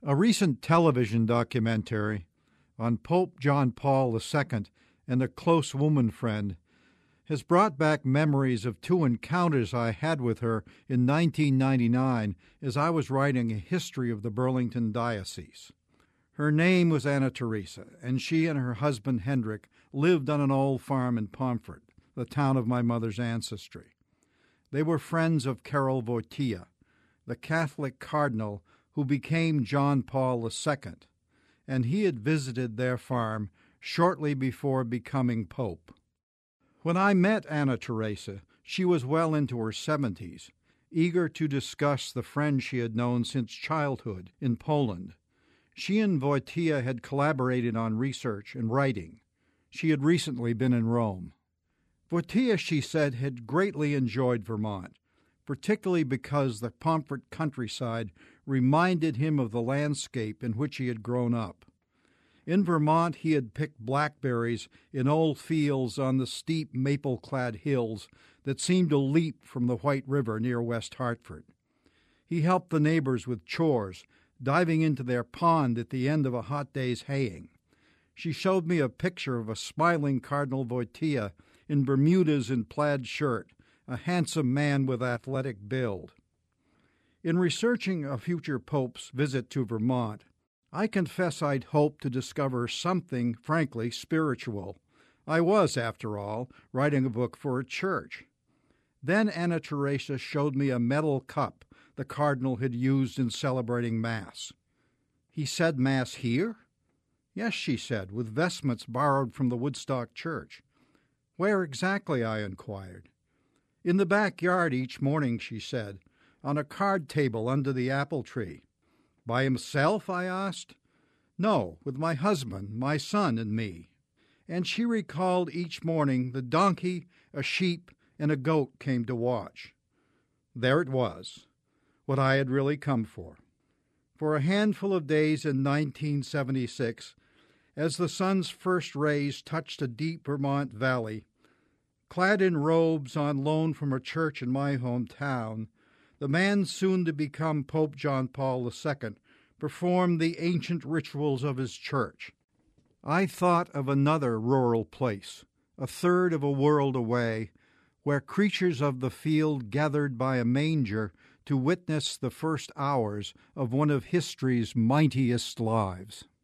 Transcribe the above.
A recent television documentary on Pope John Paul II and a close woman friend has brought back memories of two encounters I had with her in 1999 as I was writing a history of the Burlington Diocese. Her name was Anna Teresa, and she and her husband Hendrik lived on an old farm in Pomfret, the town of my mother's ancestry. They were friends of Karol Wojtyła, the Catholic cardinal who became John Paul II, and he had visited their farm shortly before becoming pope. When I met Anna Teresa, she was well into her 70s, eager to discuss the friend she had known since childhood in Poland. She and Wojtyła had collaborated on research and writing. She had recently been in Rome. Wojtyła, she said, had greatly enjoyed Vermont, particularly because the Pomfret countryside reminded him of the landscape in which he had grown up. In Vermont, he had picked blackberries in old fields on the steep maple-clad hills that seemed to leap from the White River near West Hartford. He helped the neighbors with chores, diving into their pond at the end of a hot day's haying. She showed me a picture of a smiling Cardinal Wojtyła in Bermudas and plaid shirt, a handsome man with athletic build. In researching a future pope's visit to Vermont, I confess I'd hoped to discover something, frankly, spiritual. I was, after all, writing a book for a church. Then Anna Teresa showed me a metal cup the cardinal had used in celebrating Mass. He said Mass here? Yes, she said, with vestments borrowed from the Woodstock Church. Where exactly? I inquired. In the backyard each morning, she said, on a card table under the apple tree. By himself? I asked. No, with my husband, my son, and me. And she recalled each morning the donkey, a sheep, and a goat came to watch. There it was, what I had really come for. For a handful of days in 1976, as the sun's first rays touched a deep Vermont valley, clad in robes on loan from a church in my hometown, the man soon to become Pope John Paul II performed the ancient rituals of his church. I thought of another rural place, a third of a world away, where creatures of the field gathered by a manger to witness the first hours of one of history's mightiest lives.